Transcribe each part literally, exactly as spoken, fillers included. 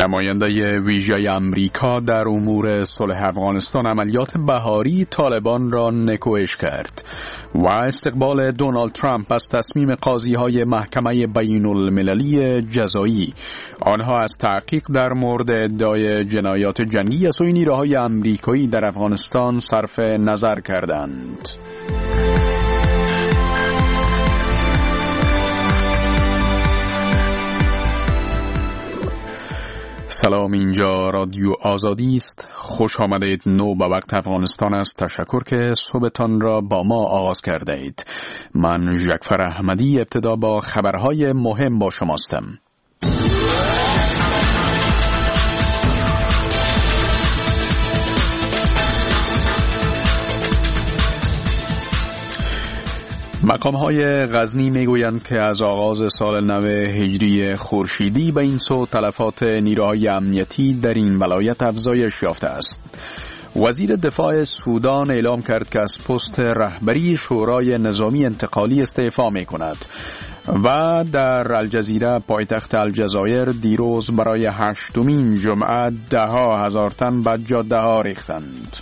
نماینده ویژه امریکا در امور صلح افغانستان عملیات بهاری طالبان را نکوهش کرد و استقبال دونالد ترامپ از تصمیم قاضی‌های محکمه بین المللی جزایی. آنها از تحقیق در مورد ادعای جنایات جنگی از سوی نیروهای امریکایی در افغانستان صرف نظر کردند. سلام، اینجا رادیو آزادی است. خوش آمدید. نو به وقت افغانستان است. تشکر که صبحتان را با ما آغاز کرده اید. من ژکفر احمدی ابتدا با خبرهای مهم با شماستم. مقام‌های غزنی میگویند که از آغاز سال نو هجری خورشیدی به این سو تلفات نیروهای امنیتی در این ولایت افزایش یافته است. وزیر دفاع سودان اعلام کرد که از پست رهبری شورای نظامی انتقالی استعفا می‌کند و در الجزیره پایتخت الجزایر دیروز برای هشتمین جمعه ده ها هزار تن به جاده‌ها ریختند.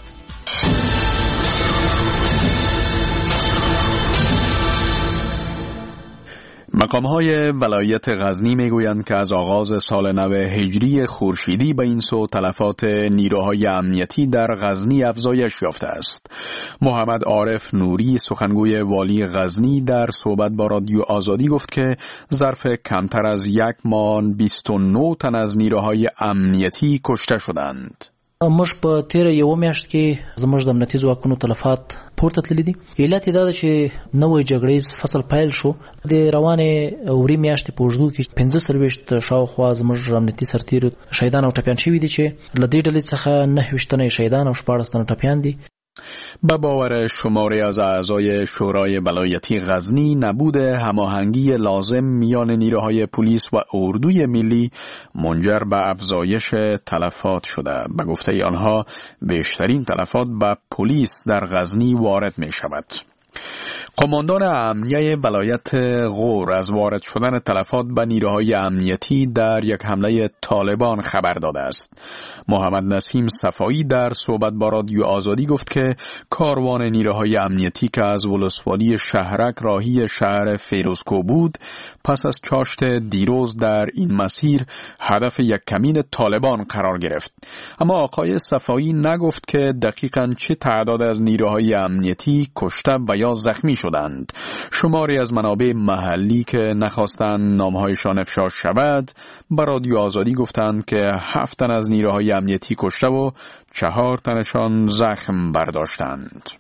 مقام‌های ولایت غزنی میگویند که از آغاز سال نو هجری خورشیدی به این سو تلفات نیروهای امنیتی در غزنی افزایش یافته است. محمد عارف نوری سخنگوی والی غزنی در صحبت با رادیو آزادی گفت که ظرف کمتر از یک ماه بیست و نه تن از نیروهای امنیتی کشته شدند. موږ په تیر یو میاشت کې زموږ د امنیتي ځواکونو تلفات پورته تللي دي. علت یې دا ده چې نوی جګړیز فصل پیل شو. د روانې اوري میاشتې په اوږدو کې پنځه څلوېښت شاوخوا زموږ امنیتي سرتیرو شهیدان او ټپیان شوي دي چې له دې ډلې څخه نهه ویشت تنه شهیدان او شپاړس تنه ټپیان دي. به باور شماری از اعضای شورای ولایتی غزنی، نبود هماهنگی لازم میان نیروهای پلیس و اردوی ملی منجر به افزایش تلفات شده. به گفته آنها بیشترین تلفات به پلیس در غزنی وارد می شود. قماندان امنیه ولایت غور از وارد شدن تلفات به نیروهای امنیتی در یک حمله طالبان خبر داده است. محمد نسیم صفایی در صحبت با رادیو آزادی گفت که کاروان نیروهای امنیتی که از ولسوالی شهرک راهی شهر فیروزکوه بود، پس از چاشت دیروز در این مسیر هدف یک کمین طالبان قرار گرفت. اما آقای صفایی نگفت که دقیقاً چه تعداد از نیروهای امنیتی کشته و یا زخمی شدند. شماری از منابع محلی که نخواستند نامهایشان افشا شود به رادیو آزادی گفتند که هفت تن از نیروهای امنیتی کشته و چهار تنشان زخم برداشتند.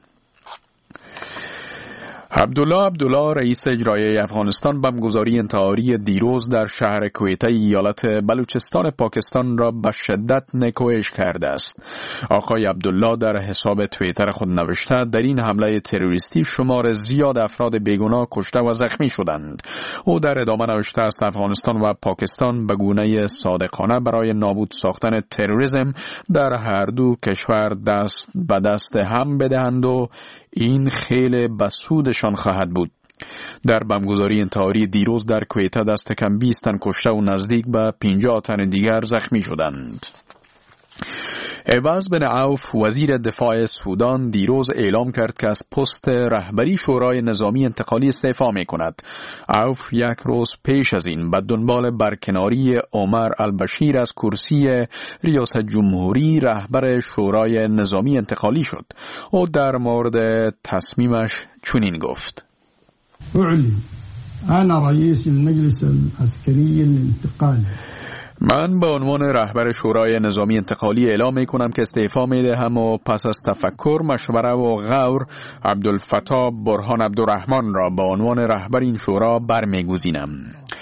عبدالله عبدالله رئیس اجرایی افغانستان بمبگذاری انتحاری دیروز در شهر کویته ایالت بلوچستان پاکستان را به شدت نکوهش کرده است. آقای عبدالله در حساب توییتر خود نوشته در این حمله تروریستی شمار زیاد افراد بیگناه کشته و زخمی شدند. او در ادامه نوشته است افغانستان و پاکستان به گونه صادقانه برای نابود ساختن تروریسم در هر دو کشور دست به دست هم بدهند و این خیلی بسودشان خواهد بود. در بمبگذاری انتحاری دیروز در کویته دست کم بیست تن کشته و نزدیک به پنجاه تن دیگر زخمی شدند. عوض بن عوف وزیر دفاع سودان دیروز اعلام کرد که از پست رهبری شورای نظامی انتقالی استعفا می کند. عوف یک روز پیش از این به دنبال برکناری عمر البشیر از کرسی ریاست جمهوری رهبر شورای نظامی انتقالی شد. او در مورد تصمیمش چنین گفت: اعلن انا رئیس المجلس العسکری الانتقالی. من به عنوان رهبر شورای نظامی انتقالی اعلام می کنم که استعفا می دهم و پس از تفکر، مشوره و غور عبدالفتاح برهان عبدالرحمن را به عنوان رهبر این شورا برمیگزینم.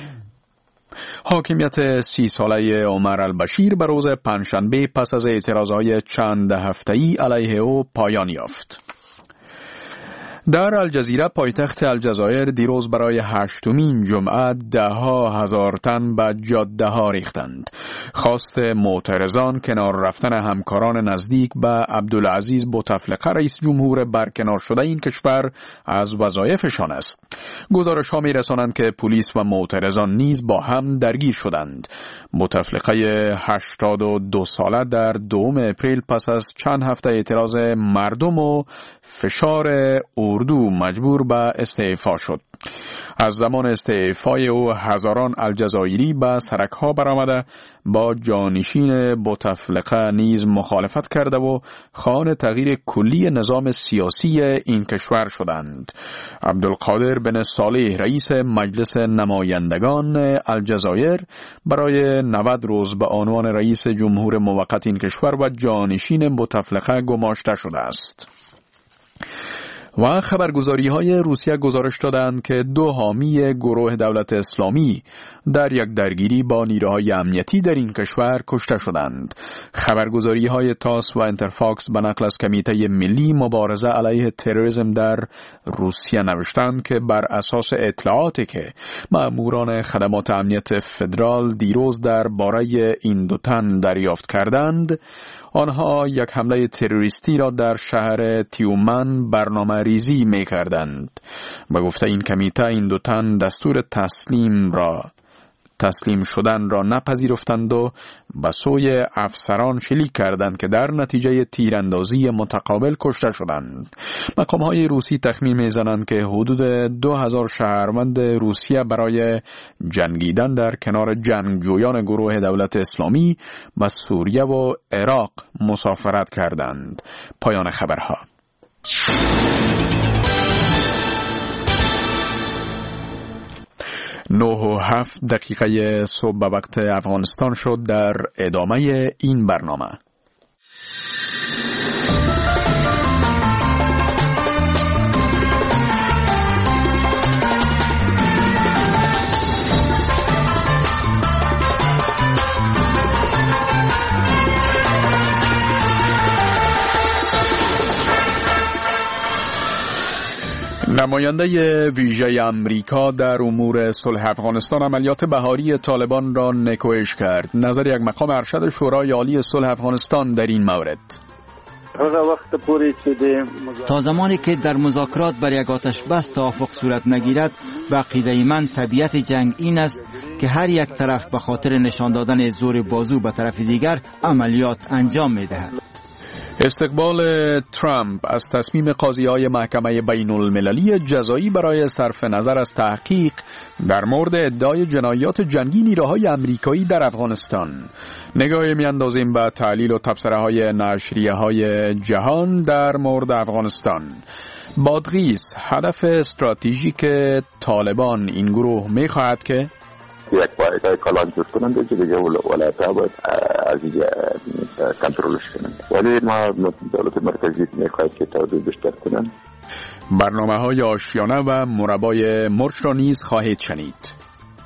حاکمیت سی ساله عمر البشیر به روز پنجشنبه پس از اعتراضهای چند هفته‌ای علیه او پایان یافت. در الجزیره پایتخت الجزایر دیروز برای هشتمین جمعه ده ها هزار تن به جاده ها ریختند. خواست معترضان کنار رفتن همکاران نزدیک به عبدالعزیز بوتفلقه رئیس جمهور برکنار شده این کشور از وظایفشان است. گزارش ها می رسانند که پلیس و معترضان نیز با هم درگیر شدند. بوتفلقه هشتاد و دو ساله در دوم اپریل پس از چند هفته اعتراض مردم و فشار اردو مجبور به استعفا شد. از زمان استعفای او هزاران الجزایری به سرک‌ها برآمده با جانشین بوتفلقه نیز مخالفت کرده و خواهان تغییر کلی نظام سیاسی این کشور شدند. عبدالقادر بن صالح رئیس مجلس نمایندگان الجزایر برای نود روز به عنوان رئیس جمهور موقت این کشور و جانشین بوتفلقه گماشته شده است. و خبرگزاری های روسیه گزارش دادند که دو حامی گروه دولت اسلامی در یک درگیری با نیروهای امنیتی در این کشور کشته شدند. خبرگزاری های تاس و انترفاکس به نقل از کمیته ملی مبارزه علیه تروریسم در روسیه نوشتند که بر اساس اطلاعاتی که ماموران خدمات امنیت فدرال دیروز در باره این دو تن دریافت کردند، آنها یک حمله تروریستی را در شهر تیومن برنامه ریزی می کردند. به گفته این کمیته این دو تن دستور تسلیم را تسلیم شدن را نپذیرفتند و به سوی افسران شلیک کردند که در نتیجه تیراندازی متقابل کشته شدند. مقام‌های روسی تخمین می‌زنند که حدود دو هزار شهروند روسیه برای جنگیدن در کنار جنگجویان گروه دولت اسلامی به سوریه و عراق مسافرت کردند. پایان خبرها. نه و هفت دقیقه صبح به وقت افغانستان شد. در ادامه این برنامه نماینده ویژه امریکا در امور صلح افغانستان عملیات بهاری طالبان را نکوهش کرد. نظر یک مقام ارشد شورای عالی صلح افغانستان در این مورد: تا زمانی که در مذاکرات بر یک آتش بس توافق صورت نگیرد، به عقیده من طبیعت جنگ این است که هر یک طرف به خاطر نشان دادن زور بازو به طرف دیگر عملیات انجام می‌دهد. استقبال ترامپ از تصمیم قاضی‌های محکمه بین المللی جزایی برای صرف نظر از تحقیق در مورد ادعای جنایات جنگی نیروهای آمریکایی در افغانستان. نگاهی می‌اندازیم به تحلیل و تبصره‌های نشریه‌های جهان در مورد افغانستان. بادغیس: هدف استراتژیک طالبان این گروه می‌خواهد که یک پایگاه کلان جز کنند که دیگه ولایت ها باید از اینجا کنترلش کنند، ولی ما دولت مرکزی میخواهد که توجه بیشتر کنند. برنامه های آشیانه و مربای مرچ را نیز خواهید شنید.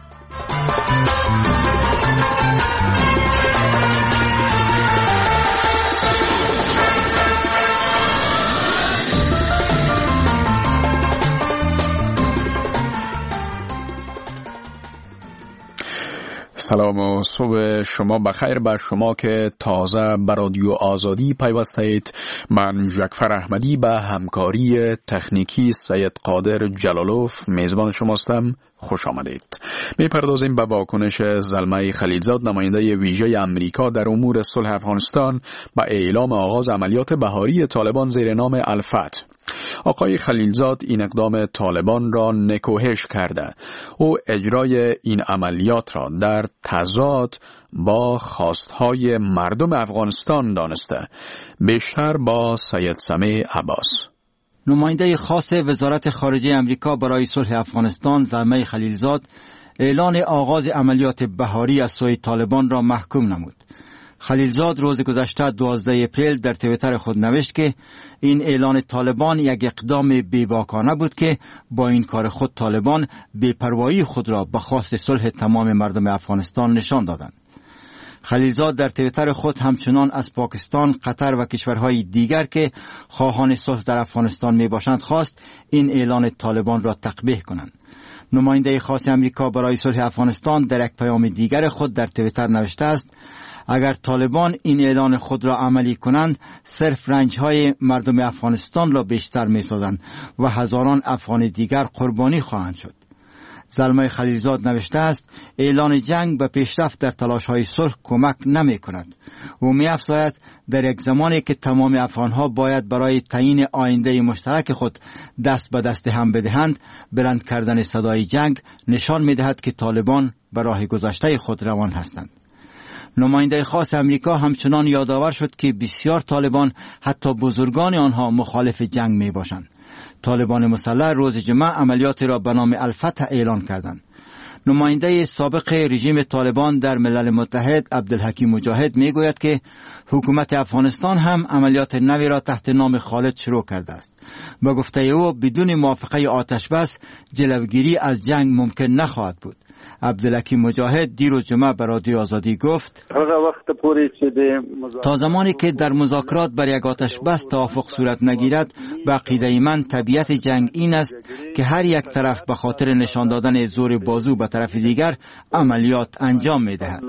سلام و صبح شما بخیر بر شما که تازه به رادیو آزادی پیوسته اید. من جعفر احمدی به همکاری تکنیکی سید قادر جلالوف میزبان شماستم. خوش آمدید. میپردازیم به واکنش زلمه خلیلزاد، نماینده ویژه امریکا در امور صلح افغانستان، به اعلام آغاز عملیات بهاری طالبان زیر نام الفتح. آقای خلیلزاد این اقدام طالبان را نکوهش کرده. او اجرای این عملیات را در تضاد با خواستهای مردم افغانستان دانسته. بیشتر با سید سمیع عباس. نماینده خاص وزارت خارجه امریکا برای صلح افغانستان زلمه خلیلزاد اعلان آغاز عملیات بهاری از سوی طالبان را محکوم نمود. خلیلزاد روز گذشته دوازده اپریل در توییتر خود نوشت که این اعلان طالبان یک اقدام بی‌باکانه بود که با این کار خود طالبان بی‌پروایی خود را به خواست صلح تمام مردم افغانستان نشان دادند. خلیلزاد در توییتر خود همچنان از پاکستان، قطر و کشورهای دیگر که خواهان صلح در افغانستان می باشند خواست این اعلان طالبان را تقبیح کنند. نماینده خاص امریکا برای صلح افغانستان در یک پیام دیگر خود در توییتر نوشته است: اگر طالبان این اعلان خود را عملی کنند، صرف رنجهای مردم افغانستان را بیشتر می سازند و هزاران افغان دیگر قربانی خواهند شد. زلمه خلیلزاد نوشته است: اعلان جنگ به پیشرفت در تلاش‌های صلح کمک نمی کند. او می افزاید در یک زمانی که تمام افغانها باید برای تعیین آینده مشترک خود دست به دست هم بدهند، بلند کردن صدای جنگ نشان می دهد که طالبان به راه گذشته خود روان هستند. نماینده خاص امریکا همچنان یادآور شد که بسیار طالبان، حتی بزرگان آنها، مخالف جنگ می باشند. طالبان مسلح روز جمعه عملیات را به نام الفتح اعلان کردند. نماینده سابق رژیم طالبان در ملل متحد عبدالحکیم مجاهد می گوید که حکومت افغانستان هم عملیات نوی را تحت نام خالد شروع کرده است. با گفته او بدون موافقه آتش بس جلوگیری از جنگ ممکن نخواهد بود. عبدالحکیم مجاهد دیروز جمعه به رادیو آزادی گفت: تا زمانی که در مذاکرات بر یک آتش بس توافق صورت نگیرد، به عقیده من طبیعت جنگ این است که هر یک طرف به خاطر نشان دادن زور بازو به طرف دیگر عملیات انجام می‌دهد.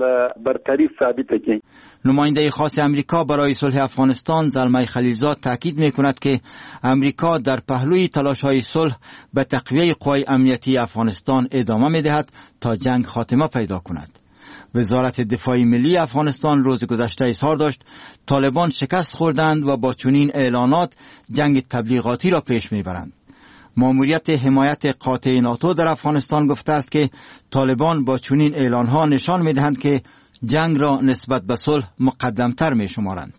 نماینده خاص امریکا برای صلح افغانستان زلمه خلیلزاد تاکید می‌کند که امریکا در پهلوی تلاش‌های صلح به تقویه قوای امنیتی افغانستان ادامه می‌دهد تا جنگ خاتمه پیدا کند. وزارت دفاع ملی افغانستان روز گذشته اظهار داشت طالبان شکست خوردند و با چنین اعلانات جنگ تبلیغاتی را پیش می‌برند. ماموریت حمایت قاطع ناتو در افغانستان گفته است که طالبان با چنین اعلان‌ها نشان می‌دهند که جنگ را نسبت به صلح مقدمتر می شمارند.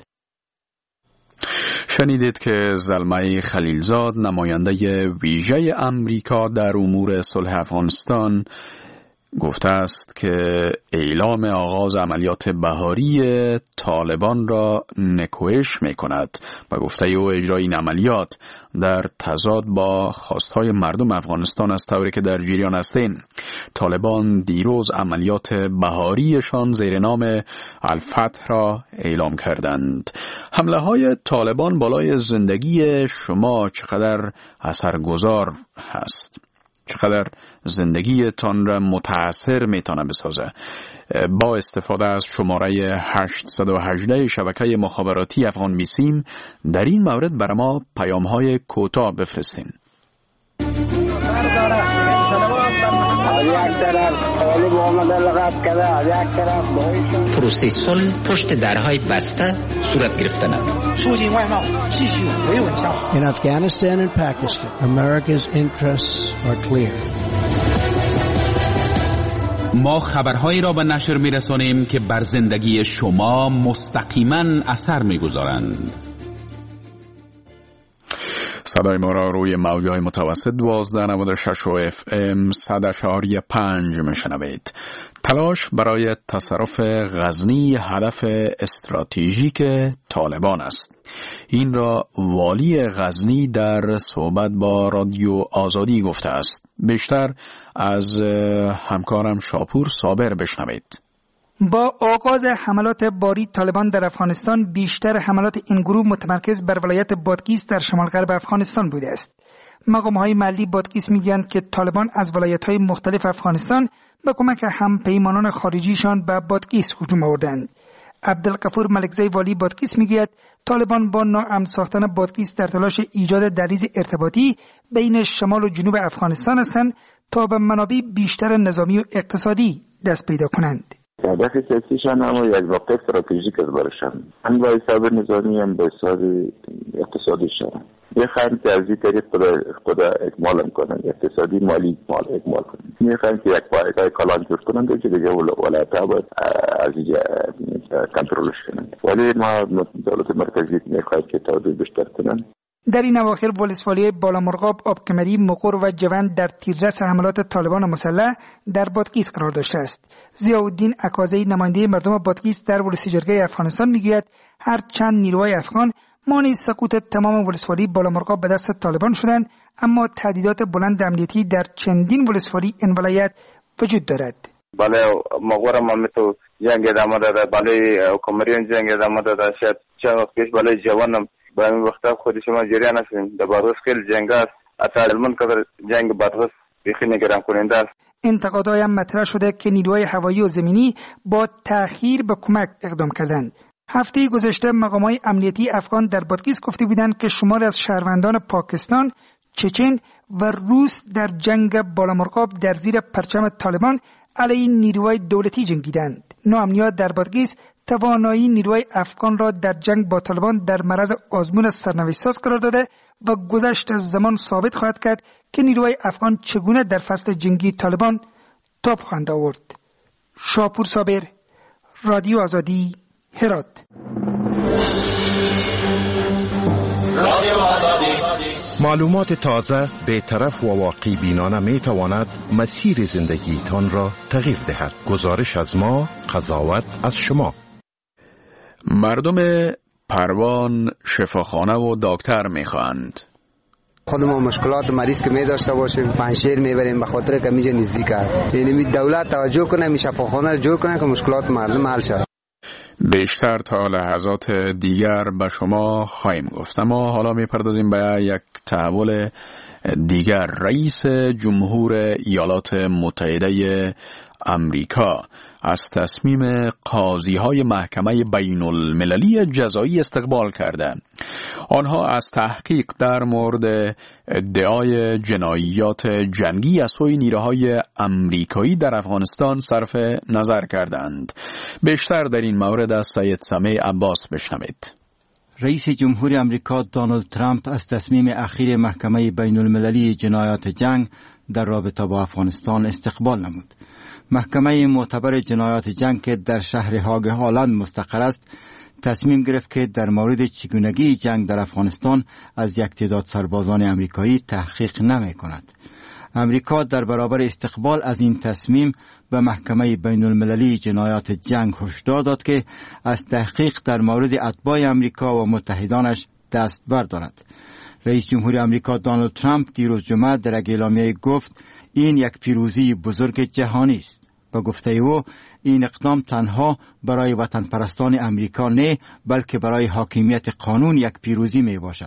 شنیدید که زلمه خلیلزاد، نماینده ویژه امریکا در امور صلح افغانستان، گفته است که اعلام آغاز عملیات بهاری طالبان را نکوهش می کند و گفته او اجرای این عملیات در تضاد با خواستهای مردم افغانستان است، طوری که در جریان هستیم. طالبان دیروز عملیات بهاریشان زیر نام الفتح را اعلام کردند. حمله های طالبان بالای زندگی شما چقدر اثرگذار هست؟ چقدر زندگی تان را متاثر میتونه بسازه؟ با استفاده از شماره هشتصد و هجده شبکه مخابراتی افغان میسیم در این مورد برای ما پیام های کوتاه بفرستین. پروسه صلح پشت درهای بسته صورت گرفتن. In Afghanistan and Pakistan, America's interests are clear. ما خبرهایی را به نشر می‌رسانیم که بر زندگی شما مستقیما اثر می‌گذارند. صدای ما را روی موج‌های متوسط دوازده نود و شش و اف ام صد اشاری پنج میشنوید. تلاش برای تصرف غزنی هدف استراتژیک طالبان است. این را والی غزنی در صحبت با رادیو آزادی گفته است. بیشتر از همکارم شاپور صابر بشنوید. با آغاز حملات باری طالبان در افغانستان، بیشتر حملات این گروه متمرکز بر ولایت بادغیس در شمال غرب افغانستان بوده است. مقام‌های محلی بادغیس میگویند که طالبان از ولایت‌های مختلف افغانستان به کمک همپیمانان خارجیشان به بادغیس هجوم آوردند. عبدالغفور ملکزی والی بادغیس میگوید طالبان با ناامن ساختن بادغیس در تلاش ایجاد دریز ارتباطی بین شمال و جنوب افغانستان هستند تا به منابع بیشتر نظامی و اقتصادی دست پیدا کنند. هدف سیاسیشان هم یک واقع استراتژیک است برایشان، هم با حساب نظامی هم با حساب اقتصادیشان. میخوایم که از این طریق خود اکمال کنند، اقتصادی مالی اکمال اکمال کنند. میخوایم که یک پایگاه کلان جور کنند که دیگه ولایت‌ها باید از اینجا کنترلش کنند. ولی ما دولت مرکزی میخواهیم که توجه بیشتر کنند. در این اواخر ولسوالی بالامرغاب، آبکمری، مقر و جوند در تیررس حملات طالبان مسلح در بادغیس قرار داشته است. ضیاءالدین عکازی، نماینده مردم بادغیس در ولسوالی افغانستان میگوید هر چند نیروهای افغان مانع سقوط تمام ولسوالی بالامرغاب به دست طالبان شدند، اما تهدیدات بلند امنیتی در چندین ولسوالی این ولایت وجود دارد. بله مقر هم مثل جنگ ادامه داده، بالای کمریان جنگ ادامه داده. شاید چند وقت پیش بالای جوانم به این وقتا خود شما جریان هستیم در بادغیس خیلی جنگ است. حتی علمان قدر جنگ بادغیس بیخی نگران کننده است. انتقادهای هم مطرح شده که نیروهای هوایی و زمینی با تأخیر به کمک اقدام کردند. هفته گذشته مقامات امنیتی افغان در بادغیس گفته بودند که شماری از شهروندان پاکستان، چچن و روس در جنگ بالامرغاب در زیر پرچم طالبان علیه نیروهای دولتی جنگیدند. ناامنیات در بادغیس توانایی نیروهای افغان را در جنگ با طالبان در معرض آزمون سرنوشت‌ساز قرار داده و گذشت از زمان ثابت خواهد کرد که نیروهای افغان چگونه در فصل جنگی طالبان تاب خواهند آورد. شاپور صابر، رادیو آزادی، هرات. رادیو آزادی. معلومات تازه، بی‌طرف و واقعی بینانه می تواند مسیر زندگیتان را تغییر دهد. گزارش از ما، قضاوت از شما. مردم پروان شفاخانه و دکتر می خواهند. خود ما مشکلات مریض که می داشته باشیم پنشیر می بریم به خاطر که میجا نزدیک است. یعنی دولت توجه کنه، می شفاخانه رو جور کنه که مشکلات مردم حل شود. بیشتر تا لحظات دیگر به شما خواهیم گفت، اما حالا میپردازیم به یک تحول دیگر. رئیس جمهور ایالات متحده امریکا از تصمیم قاضی‌های محکمه بین المللی جزایی استقبال کرده. آنها از تحقیق در مورد ادعای جنایات جنگی از سوی نیروهای امریکایی در افغانستان صرف نظر کردند. بیشتر در این مورد از سید سمیع عباس بشنوید. رئیس جمهور امریکا دونالد ترامپ از تصمیم اخیر محکمه بین المللی جنایات جنگ در رابطه با افغانستان استقبال نمود. محکمه معتبر جنایات جنگ که در شهر هاگ هالند مستقر است، تصمیم گرفت که در مورد چگونگی جنگ در افغانستان از یک تعداد سربازان امریکایی تحقیق نمی کند. امریکا در برابر استقبال از این تصمیم به محکمه بین المللی جنایات جنگ هشدار داد که از تحقیق در مورد اتباع امریکا و متحدانش دست بردارد. رئیس جمهور امریکا دونالد ترامپ دیروز جمعه در یک اعلامیه گفت این یک پیروزی بزرگ جهانی است. با گفته او این اقدام تنها برای وطن پرستان امریکا نه، بلکه برای حاکمیت قانون یک پیروزی می باشد.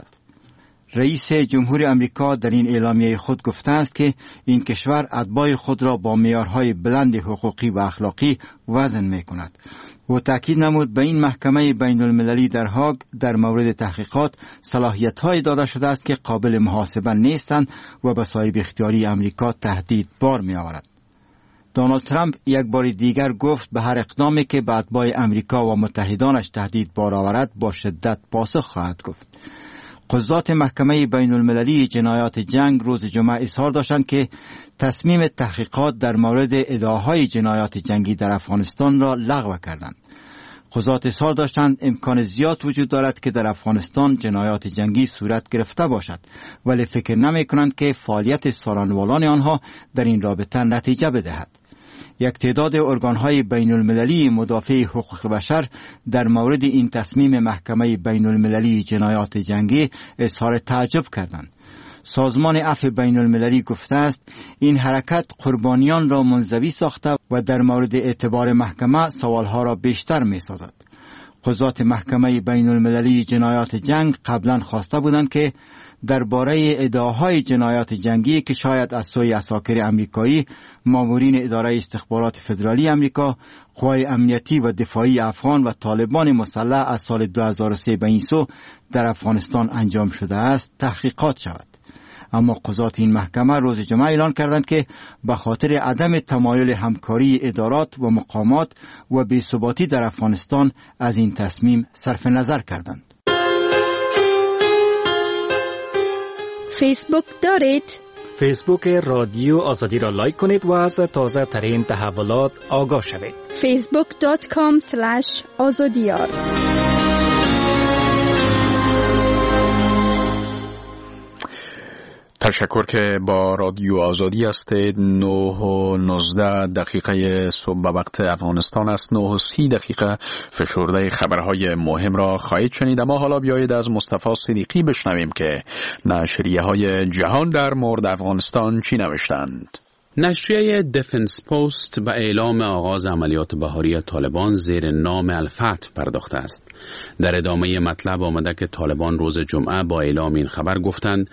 رئیس جمهور امریکا در این اعلامیه خود گفته است که این کشور اتباع خود را با معیارهای بلند حقوقی و اخلاقی وزن می کند. و تأکید نمود به این محکمه بین المللی در هاگ در مورد تحقیقات صلاحیت‌های داده شده است که قابل محاسبه نیستند و به صاحب اختیاری امریکا تهدید بار می آورد. دونالد ترامپ یک بار دیگر گفت به هر اقدامی که به اتباع امریکا و متحدانش تهدید بار آورد با شدت پاسخ خواهد گفت. قضات محکمه بین المللی جنایات جنگ روز جمعه اظهار داشتند که تصمیم تحقیقات در مورد ادعاهای جنایات جنگی در افغانستان را لغو کردند. قضات اظهار داشتند امکان زیاد وجود دارد که در افغانستان جنایات جنگی صورت گرفته باشد، ولی فکر نمی کنند که فعالیت سالانوالان آنها در این رابطه نتیجه بدهد. یک تعداد ارگانهای بین المللی مدافع حقوق بشر در مورد این تصمیم محکمه بین المللی جنایات جنگی اظهار تعجب کردند. سازمان عفو بین المللی گفته است این حرکت قربانیان را منزوی ساخته و در مورد اعتبار محکمه سوالها را بیشتر می سازد. قضات محکمه بین المللی جنایات جنگ قبلا خواسته بودند که درباره ادعاهای جنایات جنگی که شاید از سوی عساکر امریکایی، مامورین اداره استخبارات فدرالی امریکا، قوای امنیتی و دفاعی افغان و طالبان مسلح از سال دو هزار و سه به این سو در افغانستان انجام شده است تحقیقات شود. اما قضات این محکمه روز جمعه اعلان کردند که به خاطر عدم تمایل همکاری ادارات و مقامات و بی‌ثباتی در افغانستان از این تصمیم صرف نظر کردند. فیسبوک دارید؟ فیسبوک رادیو آزادی را لایک کنید و از تازه ترین تحولات آگاه شوید. فیسبوک دات کام اسلش آزادیار. تشکر که با رادیو آزادی هستید. نه و نوزده دقیقه صبح وقت افغانستان است. نه و سی دقیقه فشرده خبرهای مهم را خواهید شنید. اما حالا بیایید از مصطفی صدیقی بشنویم که نشریه های جهان در مورد افغانستان چی نوشتند. نشریه دفنس پست به اعلام آغاز عملیات بهاری طالبان زیر نام الفتح پرداخته است. در ادامه مطلب آمده که طالبان روز جمعه با اعلام این خبر گفتند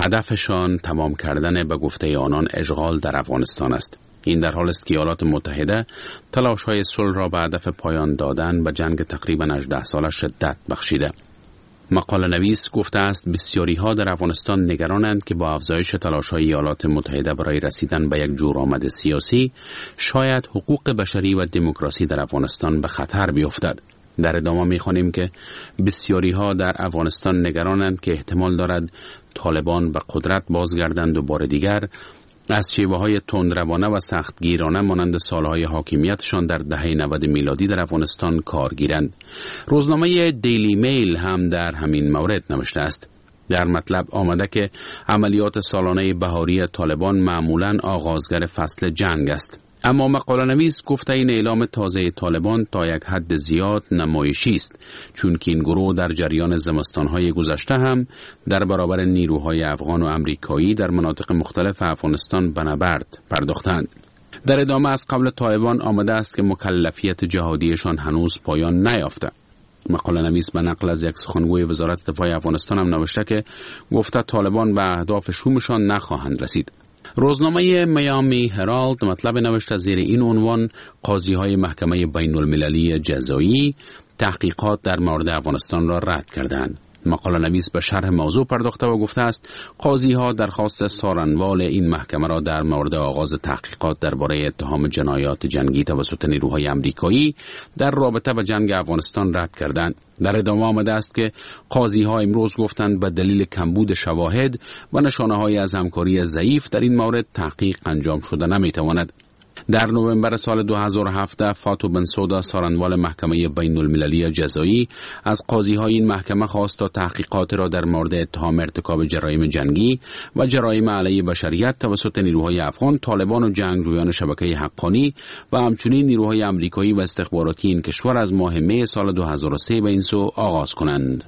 هدفشان تمام کردن به گفته آنان اشغال در افغانستان است. این در حال است که ایالات متحده تلاش‌های صلح را به هدف پایان دادن به جنگ تقریباً هجده ساله شدت بخشیده. مقاله نویس گفته است بسیاری ها در افغانستان نگرانند که با افزایش تلاش‌های ایالات متحده برای رسیدن به یک جورآمد سیاسی شاید حقوق بشری و دموکراسی در افغانستان به خطر بیفتد. در ادامه می‌خوانیم که بسیاری ها در افغانستان نگرانند که احتمال دارد طالبان به قدرت بازگردند و بار دیگر از شیوه‌های تندروانه و سختگیرانه مانند سالهای حاکمیتشان در دهه نود میلادی در افغانستان کار گیرند. روزنامه دیلی میل هم در همین مورد نوشته است. در مطلب آمده که عملیات سالانه بهاری طالبان معمولاً آغازگر فصل جنگ است. اما مقاله نویس گفته این اعلام تازه طالبان تا یک حد زیاد نمایشی است، چون که این گروه در جریان زمستانهای گذشته هم در برابر نیروهای افغان و امریکایی در مناطق مختلف افغانستان به نبرد پرداختند. در ادامه از قبل طالبان آمده است که مکلفیت جهادیشان هنوز پایان نیافته. مقاله نویس به نقل از یک سخنگوی وزارت دفاع افغانستان هم نوشته که گفته طالبان به اهداف شومشان نخواهند رسید. روزنامه میامی هرالد مطلب نوشته زیر این عنوان قاضی‌های محکمه بین المللی جزایی تحقیقات در مورد افغانستان را رد کردند. مقاله نویس به شرح موضوع پرداخته و گفته است قاضی‌ها درخواست سارنوال این محکمه را در مورد آغاز تحقیقات درباره اتهام جنایات جنگی توسط نیروهای آمریکایی در رابطه با جنگ افغانستان رد کردند. در ادامه آمده است که قاضی‌ها امروز گفتند به دلیل کمبود شواهد و نشانه‌های از همکاری ضعیف در این مورد تحقیق انجام شده نمی‌تواند. در نوامبر سال دو هزار و هفده فاتو بنسودا سارنوال محکمه بین المللی جزایی از قاضی‌های این محکمه خواست تا تحقیقات را در مورد اتهام ارتکاب جرایم جنگی و جرایم علیه بشریت توسط نیروهای افغان، طالبان و جنگجویان شبکه حقانی و همچنین نیروهای آمریکایی و استخباراتی این کشور از ماه می سال دو هزار و سه به این سو آغاز کنند.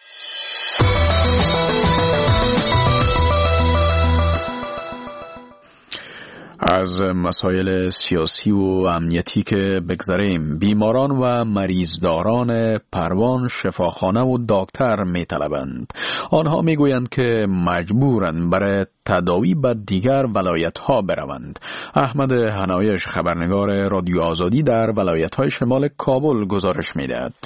از مسائل سیاسی و امنیتی که بگذریم، بیماران و مریضداران پروان شفاخانه و دکتر می طلبند. آنها می گویند که مجبورند برای تداوی به دیگر ولایت ها بروند. احمد حنایش خبرنگار رادیو آزادی در ولایت های شمال کابل گزارش می دهد.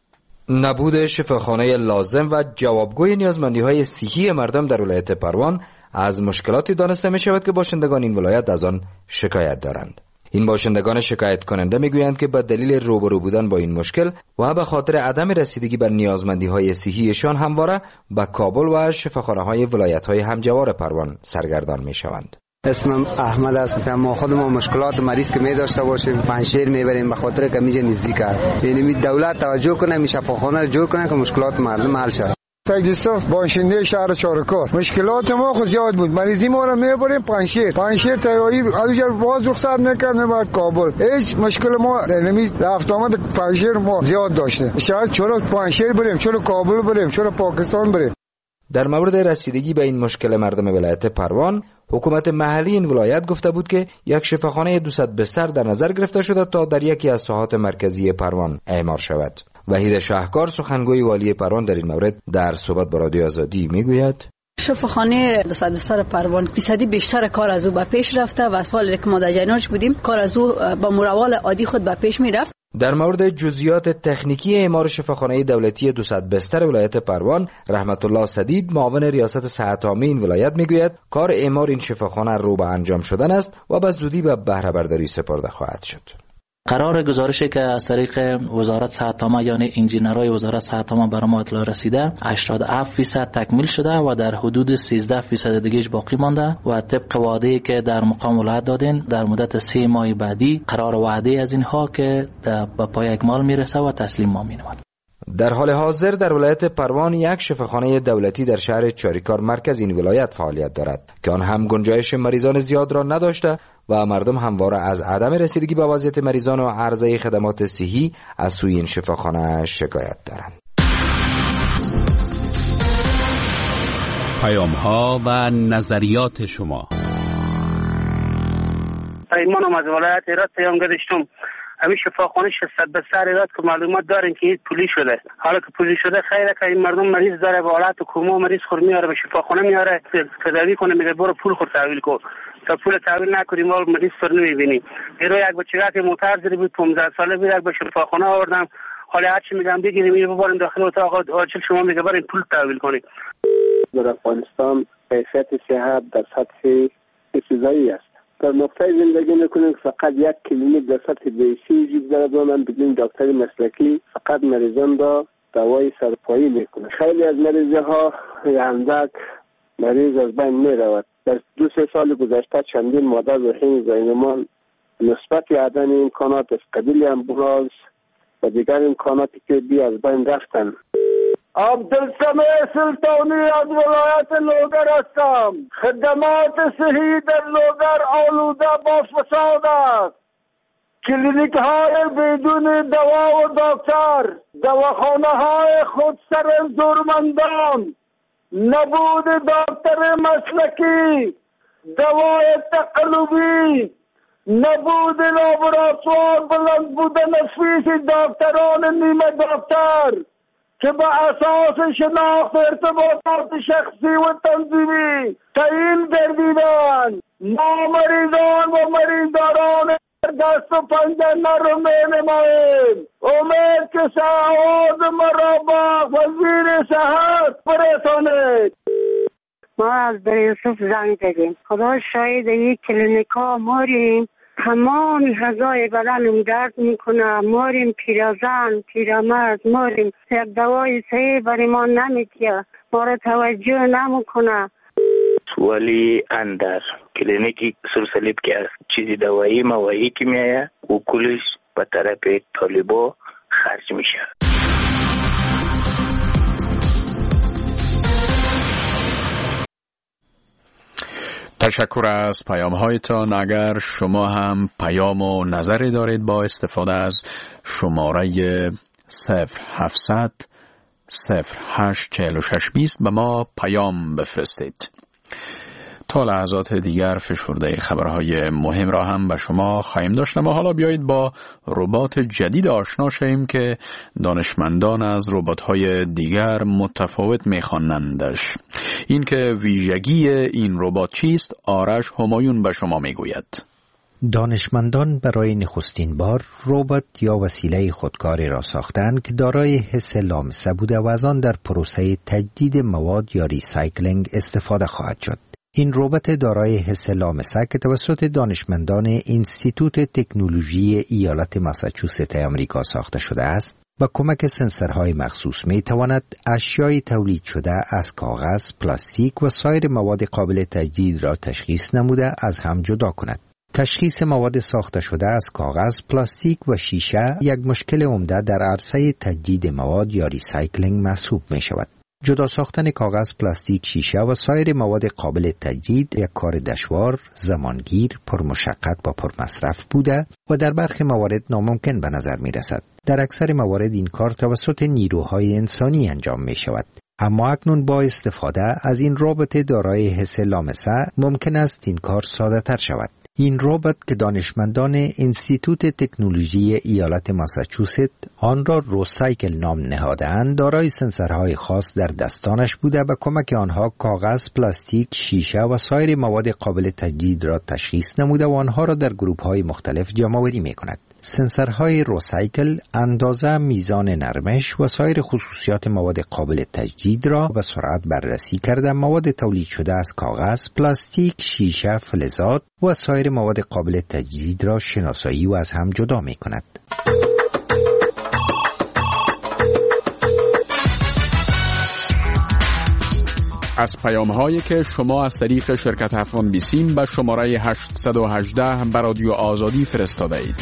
نبود شفاخانه لازم و جوابگوی نیازمندی های صحی مردم در ولایت پروان از مشکلاتی دانسته می شود که باشندگان این ولایت از آن شکایت دارند. این باشندگان شکایت کننده می گویند که به دلیل روبرو بودن با این مشکل و به خاطر عدم رسیدگی بر نیازمندی های صحیشان همواره به کابل و شفاخانه های ولایت های همجوار پروان سرگردان می شوند. اسمم احمد است. ما خودمون مشکلات مریض که می داشته باشیم پنجشیر میبریم به خاطر که میجه نزدیک است. یعنی دولت توجه کنه، می شفاخانه رو جور کنه که مشکلات مردم حل شود. تگلیستان باشنده شهر چارکار مشکلات ما خود زیاد بود. مریضی ما رو میبریم پنجشیر پنجشیر تایی ادوجر باز رخصت نکنه بعد کابل. هیچ مشکل ما نمی رفت آمد پنجشیر ما زیاد داشته. شاید چرا پنجشیر بریم، چرا کابل بریم، چرا پاکستان بریم. در مورد رسیدگی به این مشکل مردم ولایت پروان، حکومت محلی این ولایت گفته بود که یک شفاخانه دویست بستر در نظر گرفته شده تا در یکی از ساحات مرکزی پروان اعمار شود. وحید شهکار سخنگوی والی پروان در این مورد در صحبت با رادیو آزادی میگوید شفاخانه دویست بستر پروان فیصدی بیشتر کار از او به پیش رفته و سال که ما در جریانش بودیم کار از او با مروال عادی خود به پیش میرفت. در مورد جزئیات تکنیکی اعمار شفاخانه دولتی دویست بستر ولایت پروان، رحمت الله سدید معاون ریاست صحت عامه این ولایت میگوید کار اعمار این شفاخانه رو به انجام شدن است و به زودی به بهره برداری سپرده خواهد شد. قرار گزارشی که از طریق وزارت صحت عامه یعنی انجینرهای وزارت صحت عامه برای ما اطلاع رسیده هشتاد و هفت درصد تکمیل شده و در حدود سیزده درصد دیگه باقی مانده و طبق وعده‌ای که در مقام ولایت دادین در مدت سه ماه بعدی قرار وعده از اینها که به پای اکمال میرسه و تسلیم ما مینماند. در حال حاضر در ولایت پروان یک شفاخانه دولتی در شهر چاریکار مرکز این ولایت فعالیت دارد که آن هم گنجایش مریضان زیاد را نداشته و مردم همواره از عدم رسیدگی به وضعیت مریضان و عرضه خدمات صحی از سوی این شفاخانه شکایت دارند. پیام‌ها و نظریات شما. پیمان هم از ولایت هرات پیام گذاشتم. همین شفاخانه شصت بستر هرات که معلومات دارن که این پولی شده. حالا که پولی شده خیلی که این مردم مریض داره به حالت کوما مریض خور میاره به شفاخانه میاره تداوی کنه، میگه برو پول خور تحویل کن. تا پول تحویل نکنیم ما مریض سر نمیبینیم. ایرو یک بچه که موتور زیر بود پانزده ساله بود، یک به شفاخانه آوردم. حالا هر چی میگم بگیریم اینو ببریم داخل اتاق آجیل شما میگه بریم پول تحویل کنیم. در افغانستان کیفیت صحت در سطح چیزایی است. در نقطه زندگی میکنیم فقط یک کلینیک در سطح بیسی وجود دارد و من بدون دکتر مسلکی فقط مریضان را دوای سرپایی میکنه. خیلی از مریض ها اندک مریض از بین میرود. در دو سه سال گذشته چندین مادر و حین زینمان نسبت عدم امکانات از قبیل امبولانس و دیگر امکاناتی که بی از بین رفتن. عبدالسمیع سلطانی از ولایت لوگر هستم. خدمات صحی در لوگر آلوده با فساد است. کلینیک های بدون دوا و دکتر، دواخانه های خودسر زورمندان، نبود دکتر مسلکی، دوای تقلبی، نبود لابراتوار، بلند بودن فیس دکتران نیمه دکتر که به اساس شناخت ارتباطات شخصی و تنظیمی تعیین گردیدند. ما مریضان و مریضداران دست و پنجه نرم نماییم. امید که سعاد مرا با وزیر صحت برسانید. ما از در یوسف زنگ زدیم. خدا شاید یک کلینیکا ماریم، تمام غذای بدنم درد میکنه، ماریم پیرزن، پیرمرد، ماریم یک دوای صحیح برای ما نمیتیه، ما را توجه نمیکنه. ولی اندر کلینیکی سرسلیب که از چیزی دوایی موایی که میایه و کلش به طرف طالبا خرج میشه. تشکر از پیام هایتان. اگر شما هم پیام و نظری دارید با استفاده از شماره صفر هفتصد صفر هشت چهل و شش بیست به ما پیام بفرستید. تا لحظات دیگر فشرده خبرهای مهم را هم به شما خواهیم داشت. اما حالا بیایید با ربات جدید آشنا شویم که دانشمندان از ربات‌های دیگر متفاوت می‌خوانندش. این که ویژگی این ربات چیست، آرش همایون به شما میگوید. دانشمندان برای نخستین بار ربات یا وسیله خودکاری را ساختند که دارای حس لامسه بوده و از آن در پروسه تجدید مواد یا ریسایکلینگ استفاده خواهد شد. این ربات دارای حس لامسه که توسط دانشمندان انستیتوت تکنولوژی ایالت ماساچوست آمریکا ساخته شده است، با کمک سنسورهای مخصوص می تواند اشیای تولید شده از کاغذ، پلاستیک و سایر مواد قابل تجدید را تشخیص نموده از هم جدا کند. تشخیص مواد ساخته شده از کاغذ، پلاستیک و شیشه یک مشکل عمده در عرصه تجدید مواد یا ریسایکلینگ محسوب می شود. جدا ساختن کاغذ، پلاستیک، شیشه و سایر مواد قابل تجدید یک کار دشوار، زمانگیر، پرمشقت و پرمصرف بوده و در برخی موارد ناممکن به نظر می رسد. در اکثر موارد این کار توسط نیروهای انسانی انجام می شود. اما اکنون با استفاده از این ربات دارای حس لامسه ممکن است این کار ساده تر شود. این ربات که دانشمندان انستیتوت تکنولوژی ایالت ماساچوست آن را روسایکل نام نهاده‌اند، دارای سنسورهای خاص در دستانش بوده و کمک آنها کاغذ، پلاستیک، شیشه و سایر مواد قابل تجدید را تشخیص نموده و آنها را در گروه‌های مختلف جمع‌آوری می‌کند. سنسورهای روسایکل اندازه، میزان نرمش و سایر خصوصیات مواد قابل تجدید را به سرعت بررسی کرده مواد تولید شده از کاغذ، پلاستیک، شیشه، فلزات و سایر مواد قابل تجدید را شناسایی و از هم جدا می کند. از پیام هایی که شما از طریق شرکت افغان بیسیم به شماره هشتصد و هجده به رادیو آزادی فرستاده اید.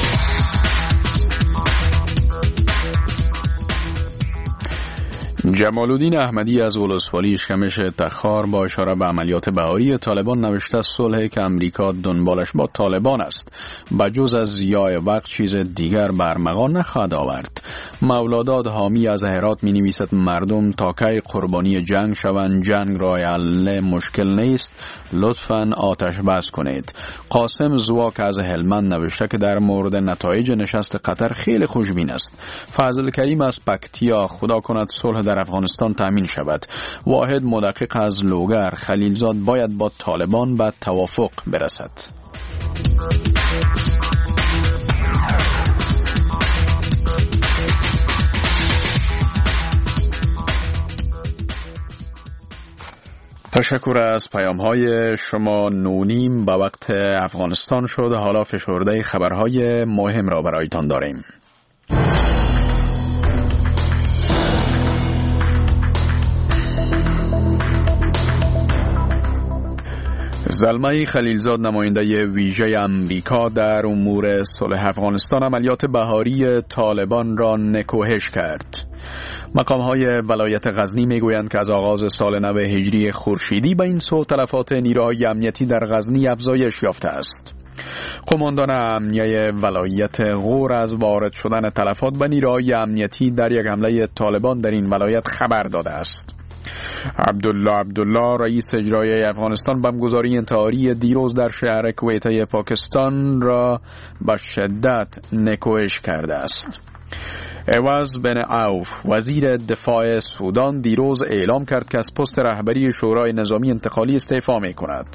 جمالالدین احمدی از ولسوالی اشکمش تخار با اشاره به عملیات بهاری طالبان نوشته صلحی که امریکا دنبالش با طالبان است، بجز از ضیاع وقت چیز دیگر بر مغان نخواهد آورد. مولاداد حامی از هرات می نویسد مردم تا کی قربانی جنگ شوند، جنگ را حل مشکل نیست، لطفاً آتش بس کنید. قاسم زواک از هلمند نوشته که در مورد نتایج نشست قطر خیلی خوشبین است. فضل کریم از پکتیا: خدا کند صلح در افغانستان تامین شود. واحد مدقق از لوگر: خلیلزاد باید با طالبان به توافق برسد. تشکر از پیام‌های شما. نونیم به وقت افغانستان شد. حالا فشرده خبرهای مهم را برایتان داریم. زلمه خلیلزاد نماینده ویژه امریکا در امور صلح افغانستان عملیات بهاری طالبان را نکوهش کرد. مقام‌های ولایت غزنی میگویند که از آغاز سال نو هجری خورشیدی به این سو تلفات نیروهای امنیتی در غزنی افزایش یافته است. قماندان امنیه ولایت غور از وارد شدن تلفات به نیروهای امنیتی در یک حمله طالبان در این ولایت خبر داده است. عبدالله عبدالله رئیس اجرایی افغانستان بمبگذاری انتحاری دیروز در شهر کویته پاکستان را به شدت نکوهش کرده است. عوض بن عوف وزیر دفاع سودان دیروز اعلام کرد که از پست رهبری شورای نظامی انتقالی استعفا می کند.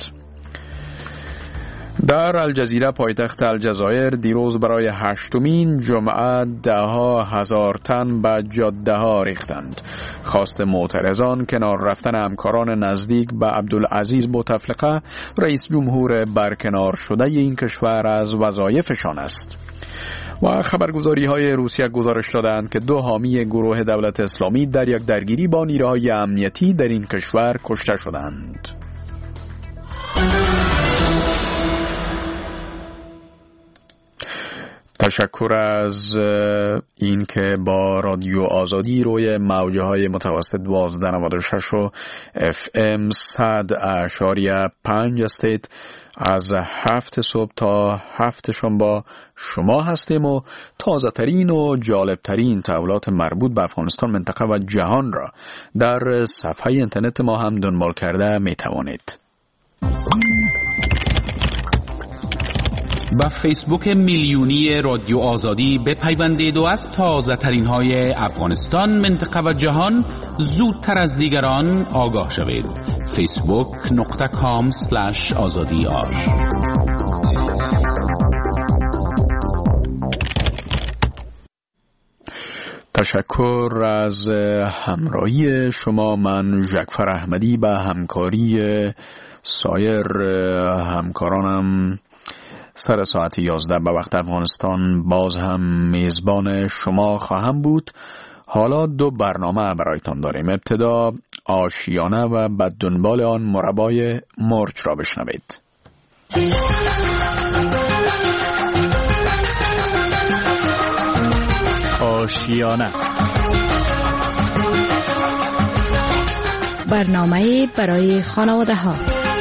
در الجزیره پایتخت الجزایر دیروز برای هشتمین جمعه ده ها هزار تن به جاده ها ریختند. خواست معترضان کنار رفتن همکاران نزدیک به عبدالعزیز بوتفلقه رئیس جمهور برکنار شده این کشور از وظایفشان است. و خبرگزاری های روسیه گزارش دادند که دو حامی گروه دولت اسلامی در یک درگیری با نیروهای امنیتی در این کشور کشته شدند. تشکر از این که با رادیو آزادی روی موجه های متوسط دوازده نود و شش و اف ام صد اشاریه پنج استید از هفت صبح تا هفت شنبه با شما هستیم و تازه ترین و جالب ترین تحولات مربوط به افغانستان، منطقه و جهان را در صفحه اینترنت ما هم دنبال کرده می توانید. با فیسبوک میلیونی رادیو آزادی بپیوندید و از تازه ترین های افغانستان، منطقه و جهان زودتر از دیگران آگاه شوید. فیسبوک نقطه کام سلش آزادی آر. تشکر از همراهی شما. من ژکفر احمدی به همکاری سایر همکارانم سر ساعت یازده به وقت افغانستان باز هم میزبان شما خواهم بود. حالا دو برنامه برایتان داریم. ابتدا آشیانه و بعد دنبال آن مربای مرچ را بشنوید. آشیانه، برنامه برای خانواده ها.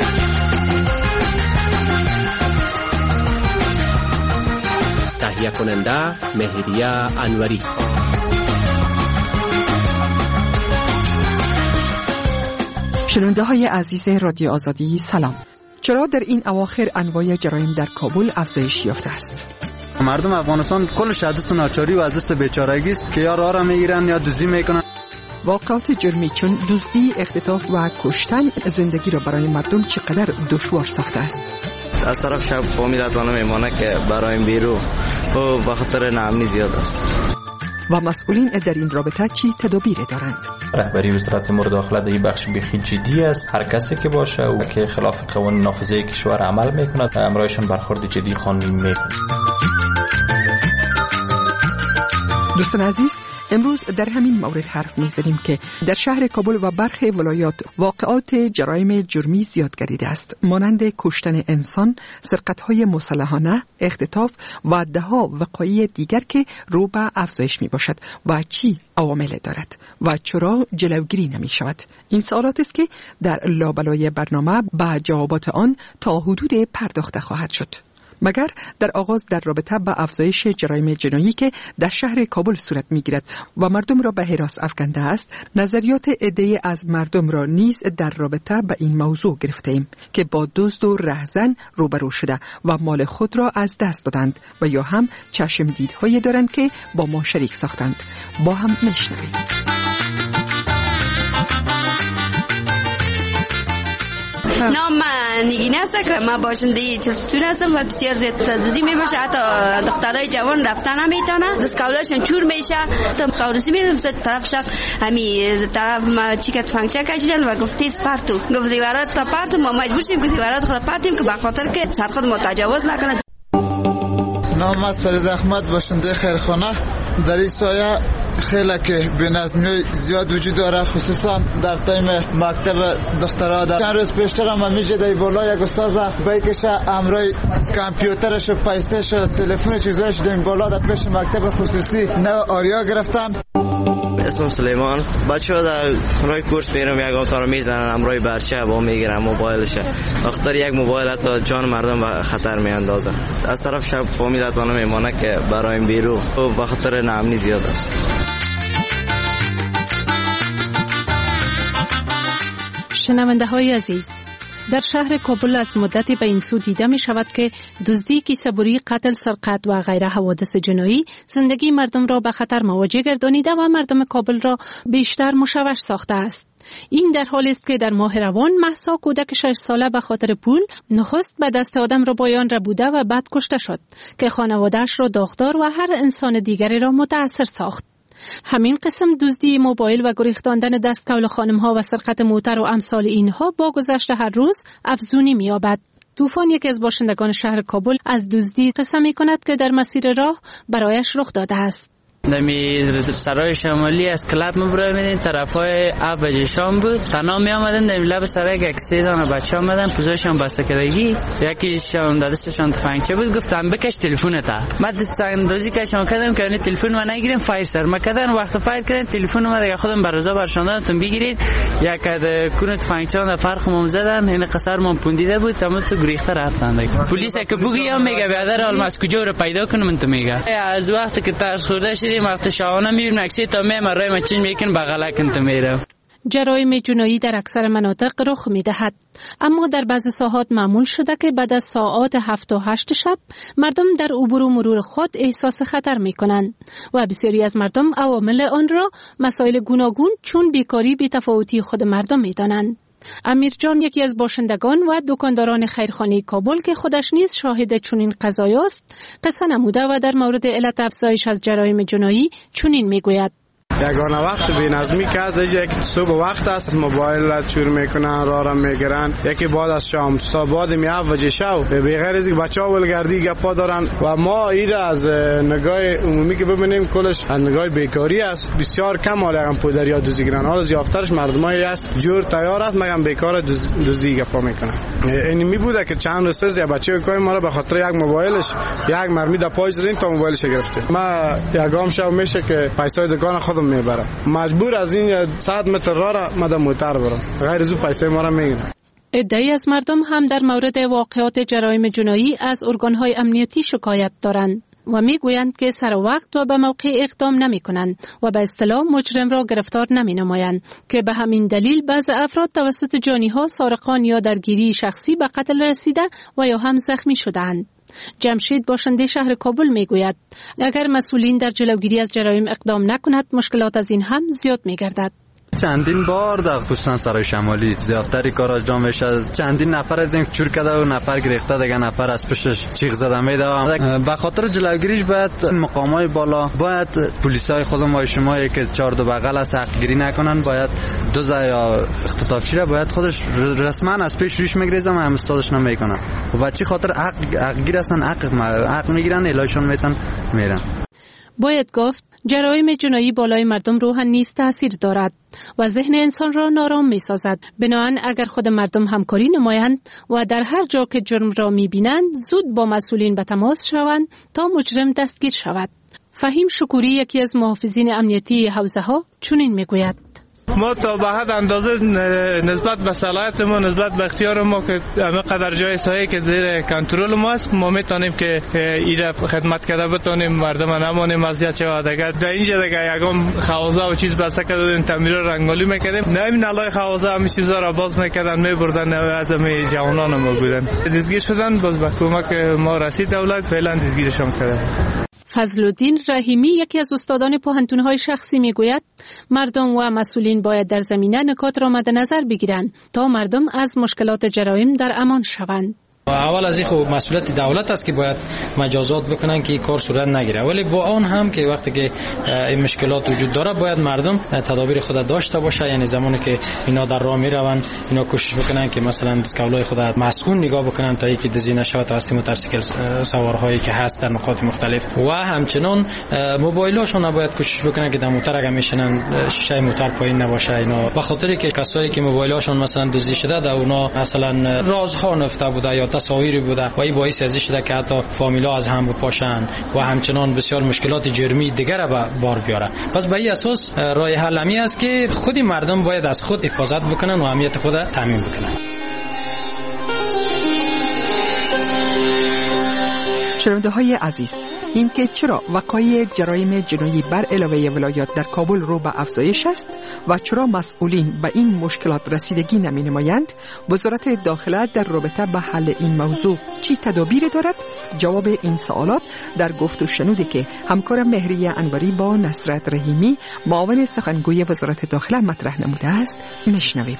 تهیه کننده مهریه انوری. شنونده های عزیز رادیو آزادی سلام. چرا در این اواخر انواع جرایم در کابل افزایش یافته است؟ مردم افغانستان کلش از دست ناچاری و از دست بیچارگی است که یا راه را میگیرن یا دزدی میکنن. واقعات جرمی چون دزدی، اختطاف و کشتن زندگی را برای مردم چقدر دشوار ساخته است. از طرف شب فامیل از آن میمانه که برای بیرو و به خاطر ناامنی زیاد است. و مسئولین در این رابطه چی تدابیر دارند؟ رهبری وزارت امور داخله در این بخش بخی جدی است. هر کسی که باشه و که خلاف قوانین نافذه کشور عمل میکنه امرایشان برخورد جدی قانونی میکنه. دوستان عزیز، امروز در همین مورد حرف میزنیم که در شهر کابل و برخی ولایات واقعات جرایم جرمی زیاد گردیده است، مانند کشتن انسان، سرقت‌های مسلحانه، اختطاف و ده‌ها وقایع دیگر که رو به افزایش می باشد و چی عوامل دارد و چرا جلوگیری نمی شود. این سوالات است که در لابلای برنامه با جوابات آن تا حدود پرداخته خواهد شد. مگر در آغاز در رابطه با افزایش جرایم جنایی که در شهر کابل صورت می‌گیرد و مردم را به هراس افکنده است، نظریات عده‌ای از مردم را نیز در رابطه با این موضوع گرفته‌ایم که با دزد و رهزن روبرو شده و مال خود را از دست دادند و یا هم چشم دیدهایی دارند که با ما شریک ساختند. با هم میشنویم. نام من نگینه است که من باشنده تلویزیون هستم و بسیار زیاد تدریجی میباشه، حتی دخترای جوان رفتن نمیتونه، دستکولاشون چور میشه. تم خورسی میرم سه طرف شب همین طرف ما چیکت فانکشن کشیدن و گفتی سپارتو گفت دیوارات تا پارت ما مجبور شیم که دیوارات خود پارتیم که به خاطر که سر خود ما تجاوز نکنه. نام از فرید احمد باشنده خیرخانه. در این سایه خیلی که بی‌نظمی زیاد وجود داره، خصوصا در تایم مکتب دخترها. در چند روز پیشتر هم میشه در بالا یک استاد بیکشه امرای کامپیوترش و پیسه‌ش و تلفن چیزاش در بالا در پیش مکتب خصوصی نه آریا گرفتن. اسم سلیمان. بچه‌ها در رای کورس میرم، یک آتا رو میزنن، امرای برچه با میگیرن موبایلشه. اختر یک موبایل حتی جان مردم به خطر میاندازه. از طرف شب فامیل حتی نمیمانه که برایم بیرو و به خاطر نامنی زیاد است. شنونده های عزیز، در شهر کابل از مدتی به این سو دیده می شود که دزدی، کیسه‌بری، قتل، سرقت و غیره حوادث جنایی زندگی مردم را به خطر مواجه گردانیده و مردم کابل را بیشتر مشوش ساخته است. این در حالی است که در ماه روان مهسا کودک شش ساله به خاطر پول نخست به دست آدم را بایان را بوده و بعد کشته شد که خانواده‌اش را داغدار و هر انسان دیگری را متأثر ساخت. همین قسم دزدی موبایل و گریختاندن دستکول خانم‌ها و سرقت موتر و امثال اینها با گذشت هر روز افزونی می‌یابد. طوفان، یکی از باشندگان شهر کابل، از دزدی قصه می‌کند که در مسیر راه برایش رخ داده است. دمی سرای شمالی از کلاب مبرای میدین طرفای آب بجه شام بود، تنها می آمدن دمی لب سرای یک سی دانه بچه آمدن پوزشان بسته کردگی، یکی شان دادستشان تفنگچه بود، گفتم بکش تلفون تا. من دستاندازی کشان کردم که تلفون من نگیریم، فایر سر ما کردن، وقت فایر کردن تلفون ما دیگه خودم برازا برشاندن بگیرید، یک از کون تفنگچه فرق مم زدن، این قصر مم پوندیده بود، تمام تو گریخته رفتن. پلیس که بگیم میگه بیادر آلماس کجا رو پیدا کنم من تو میگه. از وقتی که ترس خورده شدی وقت شاهانه میبینم اکسی تا می مرای مچین میکن بغلک انت میره. جرایم جنایی در اکثر مناطق رخ میدهد، اما در بعض ساحات معمول شده که بعد از ساعات هفت و هشت شب مردم در عبور و مرور خود احساس خطر میکنند و بسیاری از مردم عوامل آن را مسائل گوناگون چون بیکاری، بی‌تفاوتی خود مردم میدانند. امیر جان، یکی از باشندگان و دکانداران خیرخانه کابل که خودش نیز شاهد چنین قضایی است، قصه نموده و در مورد علت افزایش از جرایم جنایی چنین میگوید: یگانه وقت بی‌نظمی که از یک صبح وقت است موبایل را چور میکنن، راه را میگیرن، یکی بعد از شام صبح بعد میاد وجه شو به غیر از اینکه بچه‌ها ولگردی گپا دارن و ما این از نگاه عمومی که ببینیم کلش از نگاه بیکاری است. بسیار کم حال هم پودریا دوزی گران، حالا زیافترش مردمایی است جور تیار است مگم بیکار دوزی گپا میکنن. این می بوده که چند روز یا بچه کوی ما را به خاطر یک موبایلش یک مرمی در پاش زدیم تا موبایلش گرفته. ما یگام شو میشه که پیسای دکان خودم میبرم، مجبور از این صد متر راه را مدام موتر برم، غیر از اون پیسه ما را میگیرن. عده‌ای از مردم هم در مورد واقعات جرایم جنایی از ارگان‌های امنیتی شکایت دارند و میگویند که سر وقت و به موقع اقدام نمی کنند و به اصطلاح مجرم را گرفتار نمی نمایند که به همین دلیل بعض افراد توسط جانی‌ها، سارقان یا درگیری شخصی به قتل رسیده و یا هم زخمی شدند. جمشید، باشنده شهر کابل، میگوید اگر مسئولین در جلوگیری از جرایم اقدام نکند مشکلات از این هم زیاد میگردد. چندین بار در خصوصا سرای شمالی زیافتری کار انجام میشه، چندین نفر دیدیم چور کرده و نفر گرفته، دیگه نفر از پشتش چیغ زده میده. به خاطر جلوگیریش باید مقامای بالا، باید پلیسای خودم و شما که چهار دو بغل از حق گیری نکنن، باید دوز یا اختطافچی را باید خودش رسما از پیش ریش میگریزن و هم استادش نمیکنن و چی خاطر حق حق گیر هستن، حق حق میگیرن، الهشون میتن میرن. باید گفت جرایم جنایی بالای مردم رو هم نیز تأثیر دارد و ذهن انسان را نارام می سازد. بنابراین اگر خود مردم همکاری نمایند و در هر جا که جرم را می بینند زود با مسئولین به تماس شوند تا مجرم دستگیر شود. فهیم شکوری، یکی از محافظین امنیتی حوزه ها، چنین می گوید: ما تا به حد اندازه نسبت به صلاحیت ما، نسبت به اختیار ما که همه قدر جای سایه که زیر کنترل ما است، ما میتونیم که ایره خدمت کرده بتونیم مردم نمانیم اذیت شود. اگر در اینجا دیگه یگام خوازه و چیز بسته کردن تعمیر رنگالی میکردیم، نه این نلای خوازه همین چیزا را باز میکردن میبردن از همه جوانان ما بودن دزگیر شدن. باز به کمک ما رسید دولت فعلا دزگیرشون کرده. فضلالدین رحیمی یکی از استادان پوهنتون‌های شخصی میگوید مردم و مسئولین باید در زمینه نکات را مد نظر بگیرند تا مردم از مشکلات جرایم در امان شوند. اول از این خب مسئولیت دولت است که باید مجازات بکنن که این کار صورت نگیره، ولی با آن هم که وقتی که این مشکلات وجود داره باید مردم تدابیر خود داشته باشه. یعنی زمانی که اینا در راه میروند اینا کوشش بکنن که مثلا دستکولای خود مسکون نگاه بکنن تا اینکه دزدی نشود توسط موتورسیکل سوارهایی که هست در نقاط مختلف، و همچنین موبایلاشون نباید کوشش بکنن که در موتور اگه میشنن شیشه موتور پایین نباشه. اینا به خاطری که کسایی که موبایلاشون مثلا دزدی شده در اونا مثلا رازها نفته بوده یا تصاویری بوده و این باعث ازش شده که حتی فامیلا از هم بپاشن و همچنان بسیار مشکلات جرمی دیگر را به بار بیاره. پس به این اساس راه حل همی است که خود مردم باید از خود حفاظت بکنن و امنیت خود تامین بکنن. شنونده های عزیز، این که چرا وقایع جرایم جنایی بر علاوه ولایات در کابل رو به افزایش است و چرا مسئولین به این مشکلات رسیدگی نمی نمایند، وزارت داخله در رابطه به حل این موضوع چی تدابیر دارد؟ جواب این سوالات در گفت و شنودی که همکار مهریه انوری با نصرت رحیمی معاون سخنگوی وزارت داخله مطرح نموده است میشنویم.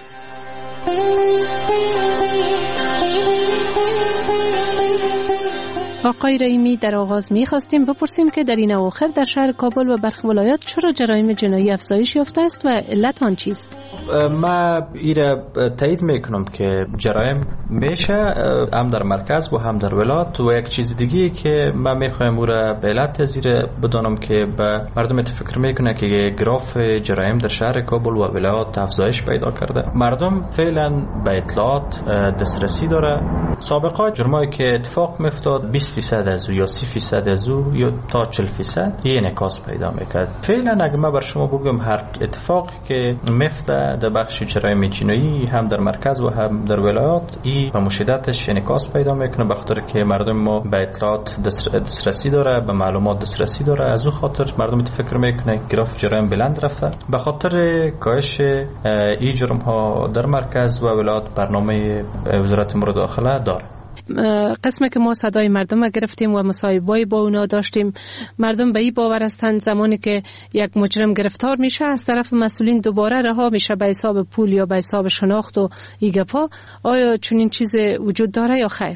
آقای رحیمی، در آغاز می خواستیم بپرسیم که در این اواخر در شهر کابل و برخی ولایات چرا جرایم جنایی افزایش یافته است و علت آن چیست؟ ما ایره تایید میکنم که جرایم میشه هم در مرکز و هم در ولایات، و یک چیز دیگه که ما میخوایم او را به علت زیر بدانم که به مردم فکر میکنه که گراف جرایم در شهر کابل و ولایات افزایش پیدا کرده. مردم فعلا به اطلاعات دسترسی داره. سابقا جرمایی که اتفاق میافتاد بیست فیصد از او یا سی فیصد از او یا تا چهل فیصد یه انعکاس پیدا میکرد. فعلا اگه ما بر شما بگم هر اتفاقی که میفته در بخش جرایم جنایی هم در مرکز و هم در ولایات ای و مشدتش انعکاس پیدا میکنه، به خاطر که مردم ما به اطلاعات دسترسی داره، به معلومات دسترسی داره. از اون خاطر مردم فکر میکنه گراف جرایم بلند رفته. به خاطر کاهش این جرم ها در مرکز و ولایات برنامه وزارت امور داخله داره. قسمی که ما صدای مردم گرفتیم و مصاحبه‌ای با اونا داشتیم، مردم به این باور هستند زمانی که یک مجرم گرفتار میشه از طرف مسئولین دوباره رها میشه به حساب پول یا به حساب شناخت و ایگپا. آیا چنین چیز وجود داره یا خیر؟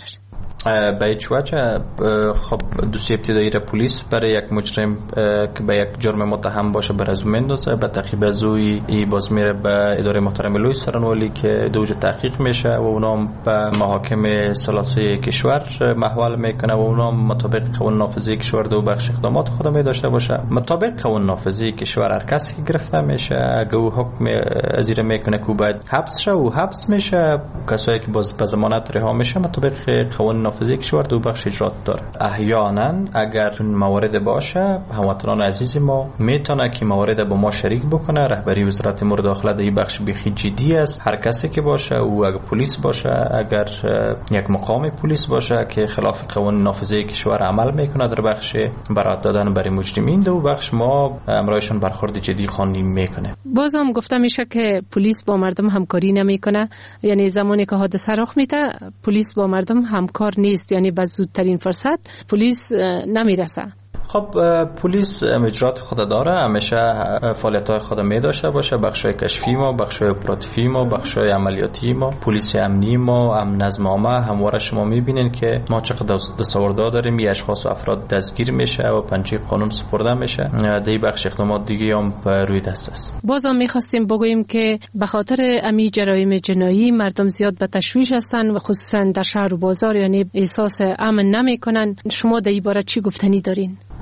به هیچ وجه. خب دوسیه ابتدایی را پلیس برای یک مجرم که به یک جرم متهم باشه بر از اون میندازه، به تعقیب از اوی ای باز میره به اداره محترم لوی سرانوالی که دوجه تحقیق میشه و اونام به محاکم ثلاثه کشور محول میکنه و اونام مطابق قانون نافذی کشور دو بخش اقدامات خود می داشته باشه. مطابق قانون نافذی کشور هر کسی که گرفته میشه اگه او حکم ازیر میکنه که باید حبس شه و حبس میشه. کسایی که باز به ضمانت رها میشه مطابق قانون نافذی کشور دو بخش اجرات داره. احیانا اگر موارد باشه هموطنان عزیز ما میتونه که موارد با ما شریک بکنه. رهبری وزارت امور داخله در این بخش بخی جدی است. هر کسی که باشه او اگر پلیس باشه، اگر یک مقام پلیس باشه که خلاف قانون نافذی کشور عمل میکنه در بخش برات دادن برای مجرمین، دو بخش ما امرایشان برخورد جدی خوانی میکنه. بازم گفته میشه که پلیس با مردم همکاری نمیکنه، یعنی زمانی که حادثه رخ میده پلیس با مردم همکار نیست، یعنی به زودترین فرصت پلیس نمیرسه. خب پلیس اجرات خود داره، همیشه فعالیت‌های خود می داشته باشه. بخشای کشفی ما، بخشای اپراتیوی ما، بخشای عملیاتی ما، پلیس امنی ما، امن نظم عامه همواره شما می‌بینین که ما چقدر دستاوردها داریم. یه اشخاص و افراد دستگیر میشه و پنجه قانون سپرده میشه. در بخش اقدامات دیگه هم روی دست است. بازم می‌خواستیم بگوییم که به خاطر امی جرایم جنایی مردم زیاد به تشویش هستن و خصوصا در شهر و بازار، یعنی احساس امن نمی‌کنن. شما در این باره چی گفتنی دارین؟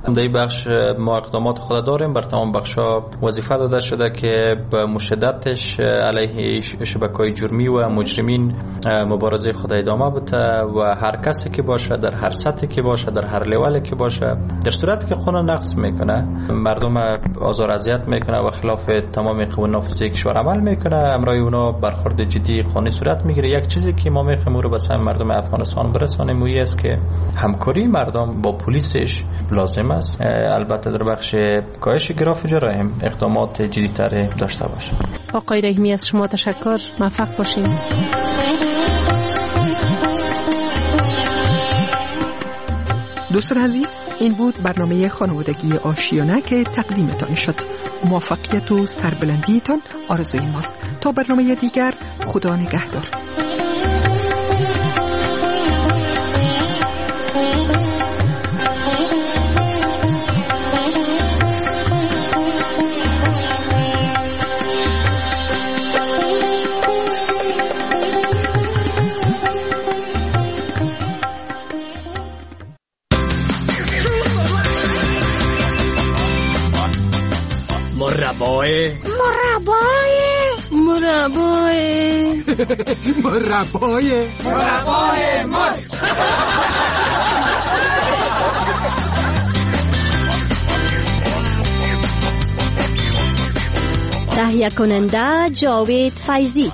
در این بخش ما اقدامات خود داریم، بر تمام بخش‌ها وظیفه داده شده که به مشدتش علیه شبکه‌های جرمی و مجرمین مبارزه خود ادامه بده و هر کسی که باشه در هر سطحی که باشه در هر لولی که باشه در صورتی که قانون نقض میکنه، مردم آزار اذیت میکنه و خلاف تمام قوانین نافذه کشور عمل میکنه، امرای اونا برخورد جدی قانونی صورت میگیره. یک چیزی که ما میخوایم رو به سهم مردم افغانستان برسانیم اون است که همکاری مردم با پلیسش لازم است. البته در بخش کاهش گراف جرایم اقدامات جدی‌تر داشته باشه. آقای رحیمی از شما تشکر، موفق باشین. دوستان عزیز، این بود برنامه خانوادگی آشیانه که تقدیمتان شد. موفقیت و سربلندیتان آرزوی ماست. تا برنامه دیگر، خدا نگهدار. مربای مربای مربای مربای مربای مر تهیه کننده جاوید فیضی.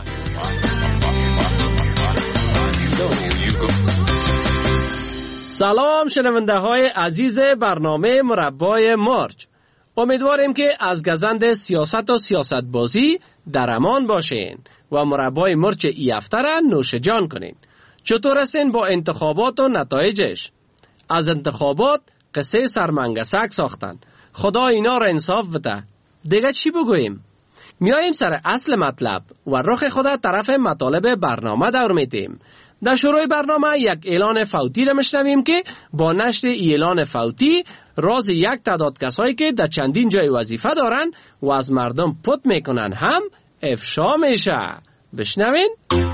سلام شنونده های عزیز برنامه مربای مرج. امیدواریم که از گزند سیاست و سیاست بازی در امان باشین و مربای مرچ ای هفته را نوش جان کنین. چطور هستین با انتخابات و نتایجش؟ از انتخابات قصه سرمنگسک ساختن. خدا اینا را انصاف بده. دیگه چی بگوییم؟ میاییم سر اصل مطلب و رخ خدا طرف مطالب برنامه دور میدیم. در شروع برنامه یک اعلان فوتی را میشنویم که با نشر اعلان فوتی راز یک تعداد کسایی که در چندین جای وظیفه دارن و از مردم پت میکنن هم افشا میشه. بشنوین.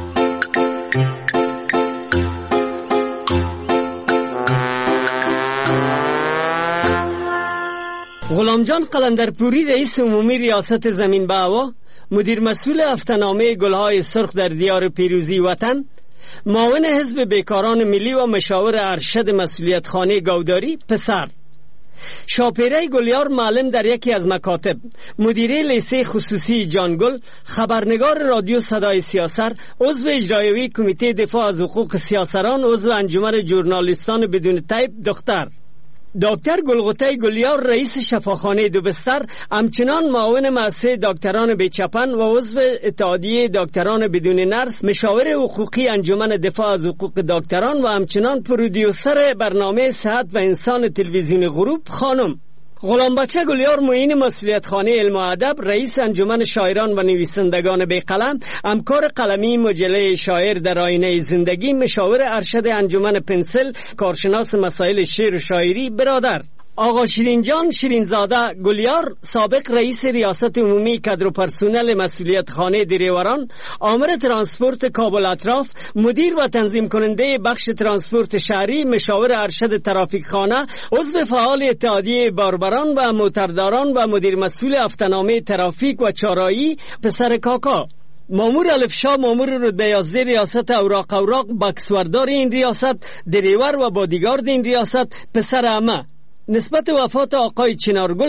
غلامجان قلندرپوری رئیس عمومی ریاست زمین به هوا، مدیر مسئول هفته‌نامه گلهای سرخ در دیار پیروزی وطن، معاون حزب بیکاران ملی و مشاور ارشد مسئولیت خانه گوداری پسر، شاپیره گلیار معلم در یکی از مکاتب، مدیره لیسه خصوصی جانگل، خبرنگار رادیو صدای سیاست، عضو اجرایی کمیته دفاع از حقوق سیاسران، عضو انجمن ژورنالیستان بدون تایپ دختر، دکتر گلغوته گلیار رئیس شفاخانه دو بستر، همچنان معاون مؤسسه دکتران بیچپن و عضو اتحادیه دکتران بدون نرس، مشاور حقوقی انجمن دفاع از حقوق دکتران و همچنان پرودیوسر برنامه صحت و انسان تلویزیون غروب خانم غلام بچه گلیار، معین مسئولیت خانه علم و ادب، رئیس انجمن شاعران و نویسندگان بی قلم، همکار قلمی مجله شاعر در آینه زندگی، مشاور ارشد انجمن پنسل، کارشناس مسائل شعر و شاعری برادر. آقا شیرینجان شیرینزاده گلیار، سابق رئیس ریاست عمومی کادر و پرسنل مسئولیت خانه دریوران، آمر ترانسپورت کابل اطراف، مدیر و تنظیم کننده بخش ترانسپورت شهری، مشاور ارشد ترافیک خانه، عضو فعال اتحادیه باربران و موترداران و مدیر مسئول هفته‌نامه ترافیک و چارایی پسر کاکا. مامور الفشا، مامور رتبه یازده ریاست اوراق اوراق، بکسوردار این ریاست، دریور و بادیگارد این ریاست پسر عمه. نسبت وفات آقای چنارگل